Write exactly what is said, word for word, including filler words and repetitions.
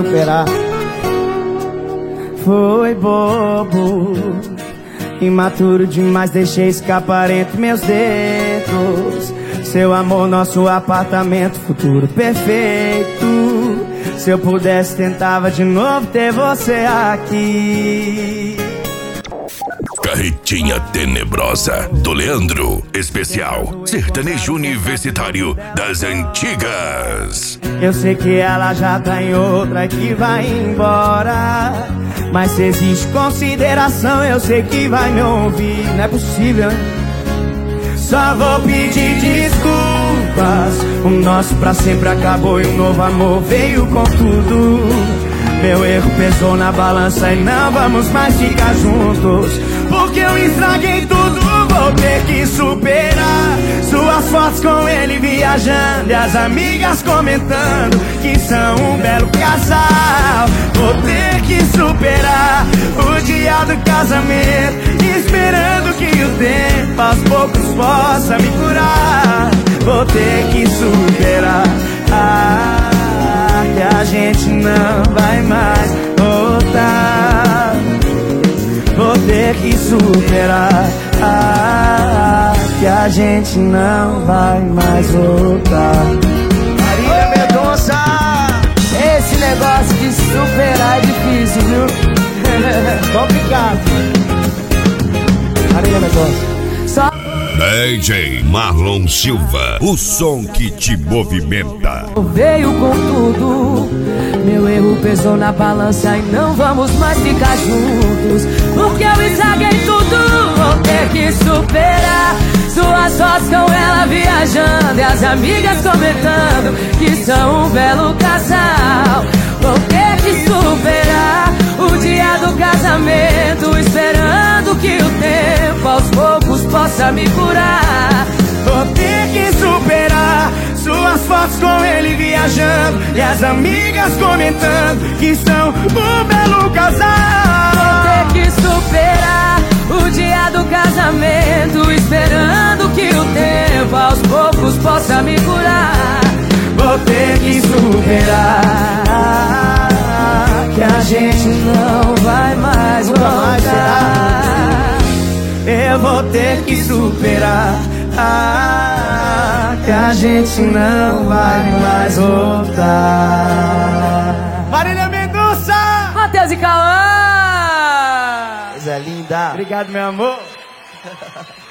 superar. Foi bobo, imaturo demais, deixei escapar entre meus dedos. Seu amor, nosso apartamento, futuro perfeito. Se eu pudesse, tentava de novo ter você aqui. Carretinha Tenebrosa, do Leandro. Especial sertanejo universitário das antigas. Eu sei que ela já tá em outra que vai embora, mas se existe consideração, eu sei que vai me ouvir. Não é possível, hein? Só vou pedir desculpas. O nosso pra sempre acabou e o novo amor veio com tudo. Meu erro pesou na balança e não vamos mais ficar juntos, porque eu estraguei tudo. Vou ter que superar suas fotos com ele viajando e as amigas comentando que são um belo casal. Vou ter que superar o dia do casamento, esperando que o tempo aos poucos possa me curar. Vou ter que superar ah, que a gente não vai mais voltar. Vou ter que superar ah, que a gente não vai mais voltar. Marília Mendonça! Esse negócio de superar é difícil, viu? Complicado. Marília Mendonça. Só D J Marlon Silva, o som que te movimenta. veio com tudo. Meu erro pesou na balança e não vamos mais ficar juntos, porque eu estraguei tudo. Vou ter que superar suas fotos com ela viajando e as amigas comentando que são um belo casal. Vou ter que superar o dia do casamento, esperando que o tempo aos poucos possa me curar. Vou ter que superar suas fotos com ele viajando e as amigas comentando que são um belo casal. Vou ter que superar o dia do casamento, esperando que o tempo aos poucos possa me curar. Vou ter que superar que a gente não vai mais voltar. Eu vou ter que superar ah, que a gente não vai mais voltar. Marília Mendonça! Matheus e Cauã! Coisa linda! Obrigado, meu amor.